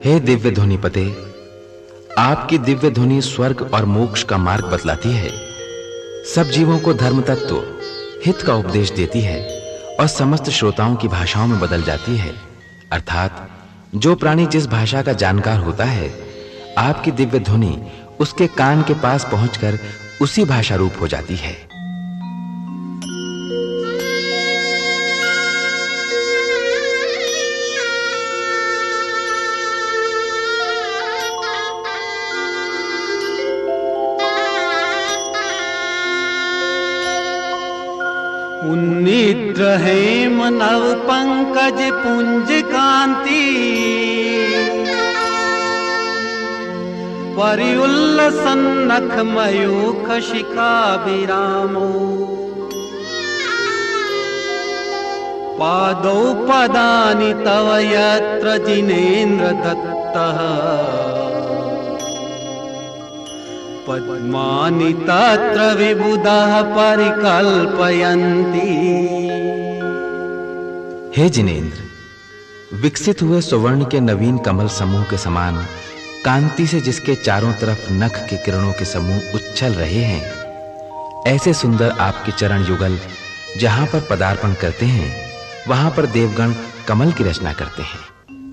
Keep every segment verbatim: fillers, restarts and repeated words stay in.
हे दिव्य ध्वनि पते, आपकी दिव्य ध्वनि स्वर्ग और मोक्ष का मार्ग बतलाती है, सब जीवों को धर्म तत्व हित का उपदेश देती है और समस्त श्रोताओं की भाषाओं में बदल जाती है। अर्थात जो प्राणी जिस भाषा का जानकार होता है, आपकी दिव्य ध्वनि उसके कान के पास पहुंचकर उसी भाषा रूप हो जाती है। उन्निद्र हेम नव पंकज पुंज कांति, परिउल्लसन नख मयूख शिखा विरामो, पादौ पदानि तव यत्र जिनेन्द्र दत्तः, पद्मानि तत्र विबुधः परिकल्पयन्ति। हे जिनेन्द्र, विकसित हुए सुवर्ण के नवीन कमल समूह के समान कांति से जिसके चारों तरफ नख के किरणों के समूह उच्छल रहे हैं, ऐसे सुंदर आपके चरण युगल जहां पर पदार्पण करते हैं, वहां पर देवगण कमल की रचना करते हैं।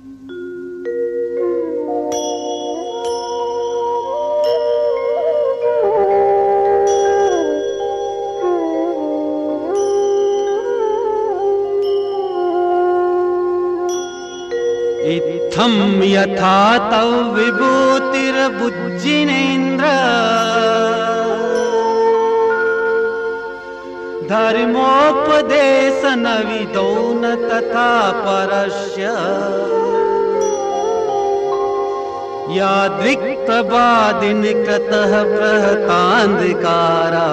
इत्थं यथा तव विभूतिर्बुज्जिनेन्द्र, धर्मोपदेश न विदो न तथा परस्य, यादृक् प्रबादिन कृतः प्रहतान्धकारा,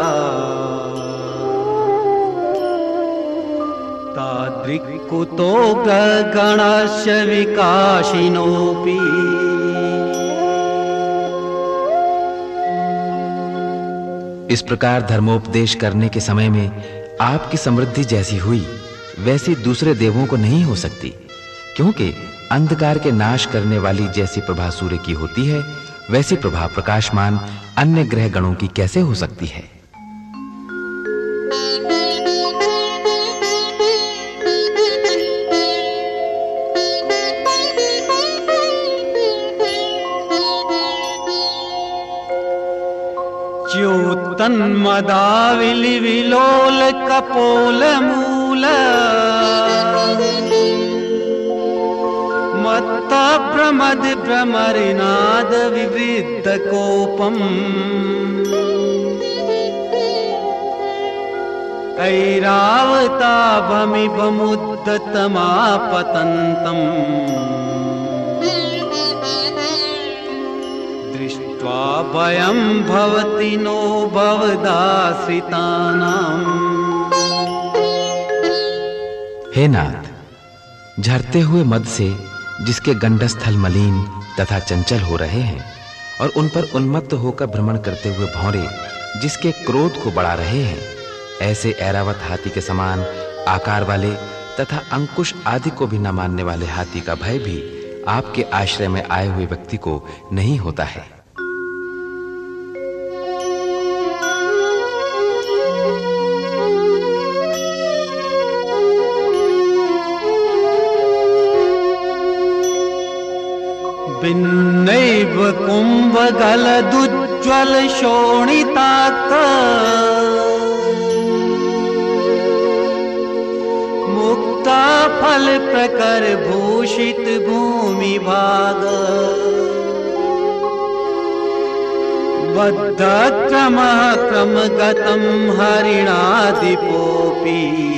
तादृक् कुतो गणस्य विकाशिनोऽपि। इस प्रकार धर्मोपदेश करने के समय में आपकी समृद्धि जैसी हुई, वैसी दूसरे देवों को नहीं हो सकती, क्योंकि अंधकार के नाश करने वाली जैसी प्रभा सूर्य की होती है, वैसी प्रभा प्रकाशमान अन्य ग्रह गणों की कैसे हो सकती है। च्योतन्मदाविलि विलोल कपोल मूल, मत्ता प्रमद भ्रमरनाद विवृद्ध कोपम, ऐरावताभमिभमुद्धतमापतन्तम्, दृष्ट्वा भयं भवति नो भवदाश्रितानाम्। हे नाथ, झरते हुए मद से जिसके गंडस्थल मलिन तथा चंचल हो रहे हैं और उन पर उन्मत्त होकर भ्रमण करते हुए भौरे जिसके क्रोध को बढ़ा रहे हैं, ऐसे ऐरावत हाथी के समान आकार वाले तथा अंकुश आदि को भी न मानने वाले हाथी का भय भी आपके आश्रय में आए हुए व्यक्ति को नहीं होता है। भिन्नैव कुम्भगलदुज्ज्वल शोणिताक्ष, मुक्ता फल प्रकर भूषित भूमि भाग, बद्ध क्रम क्रम गतम हरिणादिपोपि,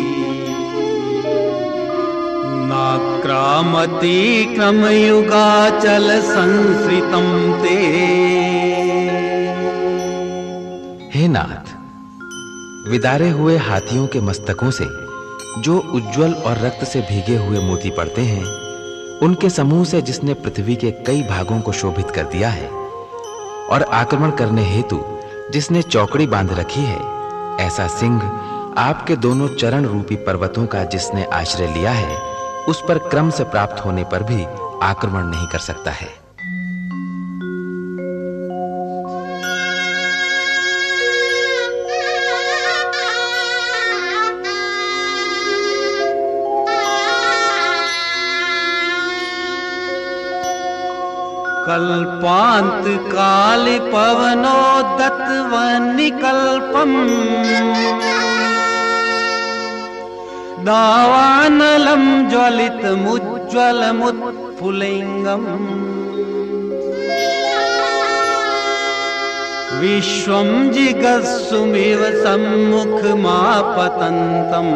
नाक्रामति क्रम युगाचल संसृतम ते। हे नाथ, विदारे हुए हाथियों के मस्तकों से जो उज्जवल और रक्त से भीगे हुए मोती पड़ते हैं, उनके समूह से जिसने पृथ्वी के कई भागों को शोभित कर दिया है और आक्रमण करने हेतु जिसने चौकड़ी बांध रखी है, ऐसा सिंह आपके दोनों चरण रूपी पर्वतों का जिसने आश्रय लिया है, उस पर क्रम से प्राप्त होने पर भी आक्रमण नहीं कर सकता है। कल्पांत काल पवनोदत वनिकल्पम दावानलम ज्वलितमुज्ज्वलमुत्फुल्लिंगम विश्वं जिगस्सुमिव सम्मुखमापतन्तम्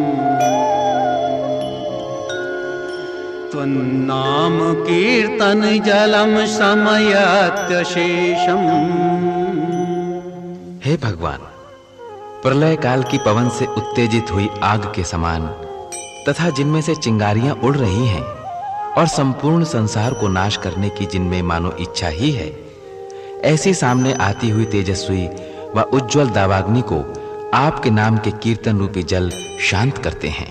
त्वन्नाम कीर्तन जलम समयत्यशेषम। हे भगवान, प्रलय काल की पवन से उत्तेजित हुई आग के समान तथा जिनमें से चिंगारियां उड़ रही हैं और संपूर्ण संसार को नाश करने की जिनमें मानो इच्छा ही है, ऐसी सामने आती हुई तेजस्वी व उज्जवल दावाग्नि को आपके नाम के कीर्तन रूपी जल शांत करते हैं।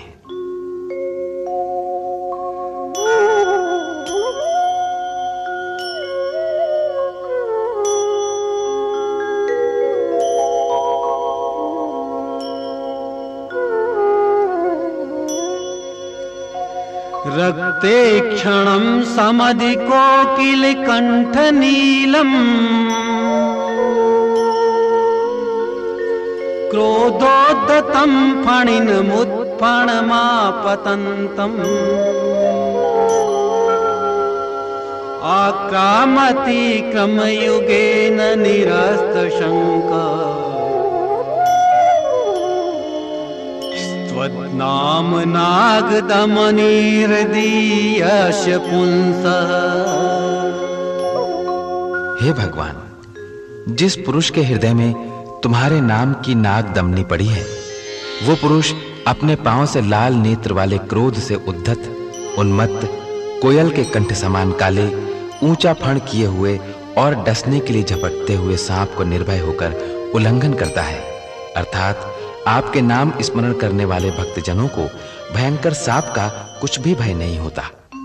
रक्ते क्षणं समधिकोकिल कंठ नीलम क्रोधोद्धतं फणिनमुत्फणमापतन्तम् आक्रामति क्रमयुगेन निरस्तशङ्का नाम नागदमनिर्दीयस्य पुंसः। हे भगवान, जिस पुरुष के हृदय में तुम्हारे नाम की नाग दमनी पड़ी है, वो पुरुष अपने पांव से लाल नेत्र वाले क्रोध से उद्धत उन्मत्त कोयल के कंठ समान काले ऊंचा फण किए हुए और डसने के लिए झपटते हुए सांप को निर्भय होकर उल्लंघन करता है। अर्थात आपके नाम स्मरण करने वाले भक्तजनों को भयंकर सांप का कुछ भी भय नहीं होता।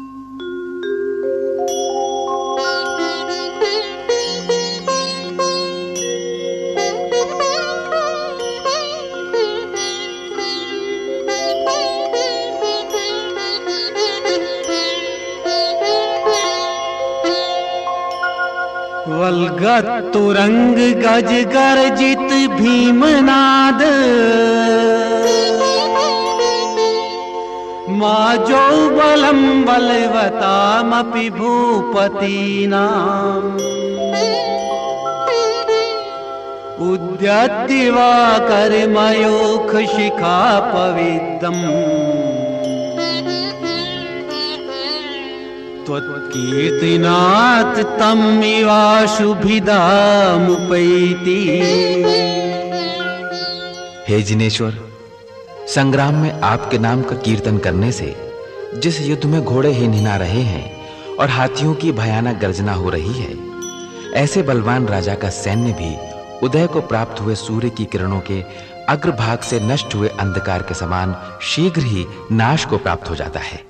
वल्गत तुरंग गज गर्जित भीमनाद माजो बलम बलवतामपि भूपतीनाम् उद्यद्दिवा कर्मयोख शिखा पवित्रम् त्वत्कीर्तनात् तमिवाशुभिदामुपैति। हे जिनेश्वर, संग्राम में आपके नाम का कीर्तन करने से जिस युद्ध में घोड़े ही हिना रहे हैं और हाथियों की भयानक गर्जना हो रही है, ऐसे बलवान राजा का सैन्य भी उदय को प्राप्त हुए सूर्य की किरणों के अग्रभाग से नष्ट हुए अंधकार के समान शीघ्र ही नाश को प्राप्त हो जाता है।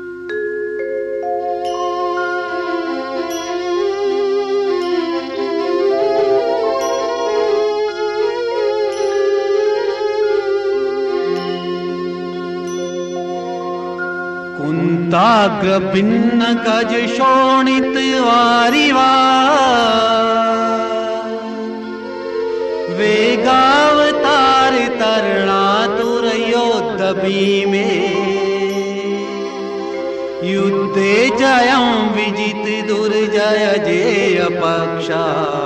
कुंताग्र भिन्न गज शोणित वारिवा वेगावतार तरणातुर योद्धवी में युद्धे जयं विजित दुर्जय जेय पक्षा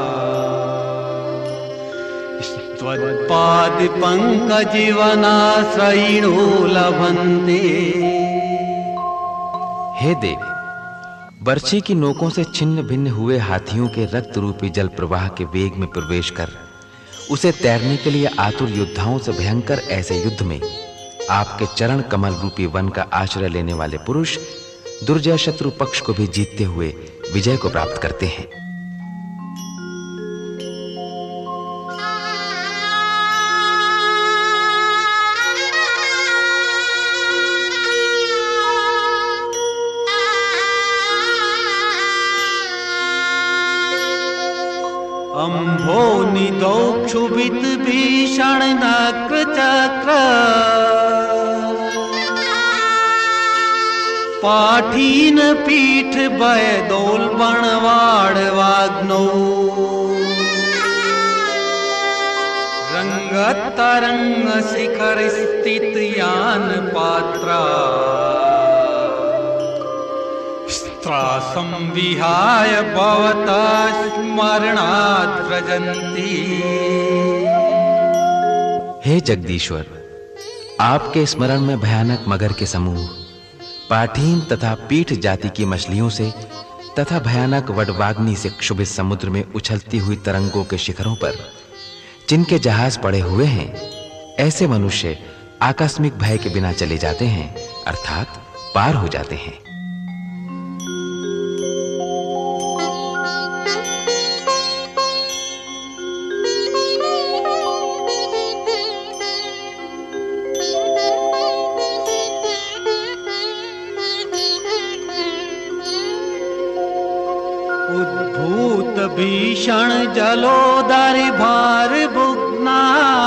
त्वत्पाद पंकज वनाश्रयिणो लभन्ते। हे देव, बर्छी की नोकों से छिन्न भिन्न हुए हाथियों के रक्त रूपी जल प्रवाह के वेग में प्रवेश कर उसे तैरने के लिए आतुर योद्धाओं से भयंकर ऐसे युद्ध में आपके चरण कमल रूपी वन का आश्रय लेने वाले पुरुष दुर्जय शत्रु पक्ष को भी जीतते हुए विजय को प्राप्त करते हैं। अम्भो निदौ क्षुभित भीषण नक्र चक्र पाठीन पीठ भय दोल बनवाड़ वाग्नो रंगत तरंग शिखर स्थित यान पात्रा स्त्रासं विहाय भवता स्मरणात् व्रजन्ति। हे जगदीश्वर, आपके स्मरण में भयानक मगर के समूह, पाठीन तथा पीठ जाति की मछलियों से तथा भयानक वडवाग्नि से क्षुभित समुद्र में उछलती हुई तरंगों के शिखरों पर जिनके जहाज पड़े हुए हैं, ऐसे मनुष्य आकस्मिक भय के बिना चले जाते हैं, अर्थात पार हो जाते हैं। उद्भूत भीषण जलोदर भार भुग्ना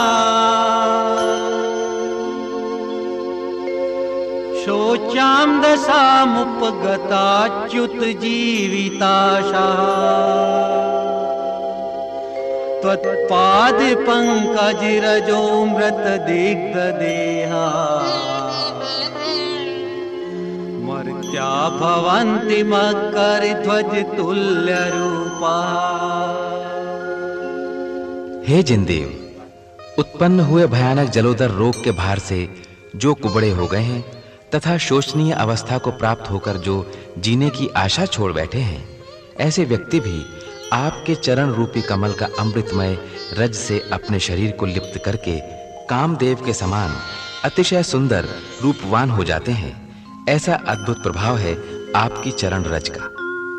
शोचाम दशामुपगताच्युत जीविताशा त्वत्पाद पंकज रजो मृत दिग्ध देहा मर्त्या भवन्ति मकर ध्वज तुल्य रूपा। हे जिनदेव, उत्पन्न हुए भयानक जलोदर रोग के भार से जो कुबड़े हो गए हैं तथा शोचनीय अवस्था को प्राप्त होकर जो जीने की आशा छोड़ बैठे हैं, ऐसे व्यक्ति भी आपके चरण रूपी कमल का अमृतमय रज से अपने शरीर को लिप्त करके कामदेव के समान अतिशय सुंदर रूपवान हो जाते हैं। ऐसा अद्भुत प्रभाव है आपकी चरण रज का।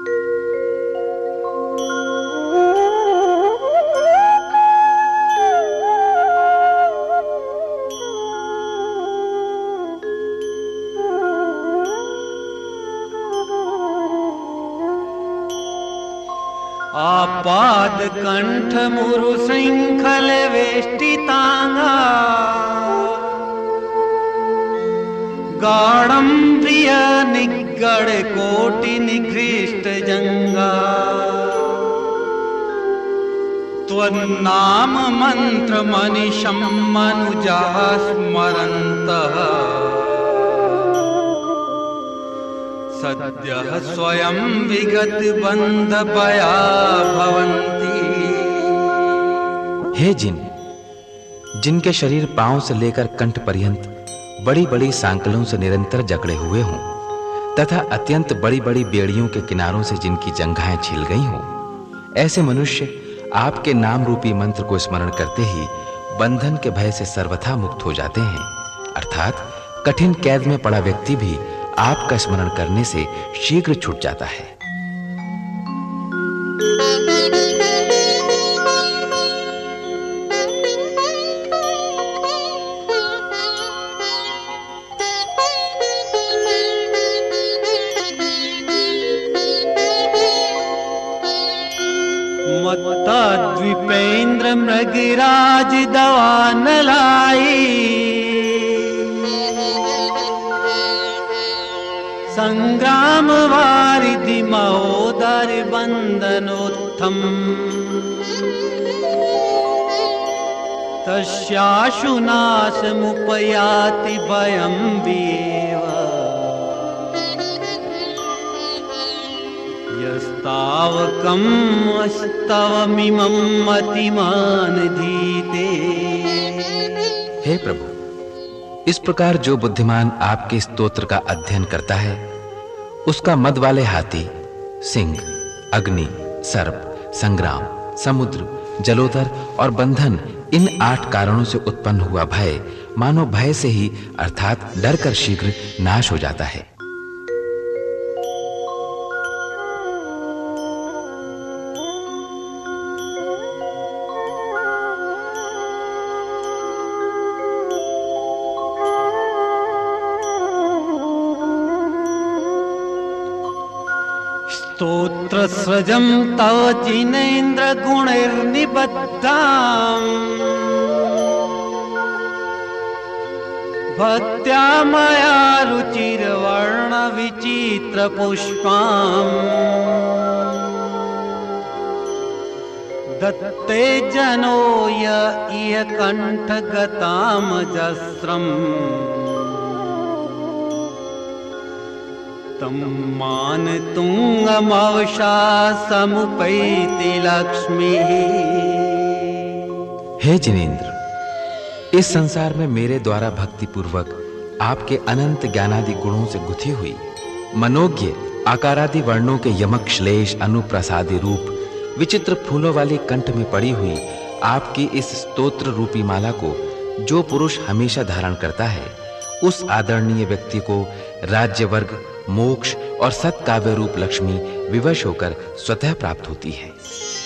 आपाद कंठ मुरु श्रृंखल वेष्टितांगा गाढ़ं प्रिय निगड़ कोटि निकृष्ट जंगा त्वन्नाम मंत्र मनिषं मनुजा स्मरन्तः सद्यः स्वयं विगत बंध भया भवन्ति। हे जिन, जिनके शरीर पांव से लेकर कंठ पर्यंत बड़ी-बड़ी सांकलों से निरंतर जकड़े हुए हों तथा अत्यंत बड़ी-बड़ी बेड़ियों के किनारों से जिनकी जंघाएं छिल गई हों, ऐसे मनुष्य आपके नाम रूपी मंत्र को स्मरण करते ही बंधन के भय से सर्वथा मुक्त हो जाते हैं, अर्थात कठिन कैद में पड़ा व्यक्ति भी आपका स्मरण करने से शीघ्र छूट जाता है। मत्ता द्विपेंद्र मृगराज दवान लाई संग्राम वारिधि महोदर बंधनोत्थम तस्याशु नाशमुपयाति भयं विएव यस्तावकम् अस्तवमिमं मतिमान धीते। हे प्रभु, इस प्रकार जो बुद्धिमान आपके स्तोत्र का अध्ययन करता है, उसका मद वाले हाथी, सिंह, अग्नि, सर्प, संग्राम, समुद्र, जलोदर और बंधन, इन आठ कारणों से उत्पन्न हुआ भय मानो भय से ही अर्थात डर कर शीघ्र नाश हो जाता है। स्तोत्रस्रजं तव जिनेन्द्र गुणैर्निबद्धाम् भक्त्या मया रुचिर्वर्णविचित्रपुष्पाम् दत्ते जनो य इह कण्ठगतामजस्रम् तं मानतुङ्गमवशा समुपैति लक्ष्मीः। हे जिनेन्द्र, इस संसार में मेरे द्वारा भक्ति पूर्वक आपके अनंत ज्ञानादि गुणों से गुथी हुई मनोज्ञ आकारादि वर्णों के यमक श्लेष अनुप्रसादी रूप विचित्र फूलों वाली कंठ में पड़ी हुई आपकी इस स्तोत्र रूपी माला को जो पुरुष हमेशा धारण करता है, उस आदरणीय व्यक्ति को राज्य वर्ग, मोक्ष और सत्काव्य रूप लक्ष्मी विवश होकर स्वतः प्राप्त होती है।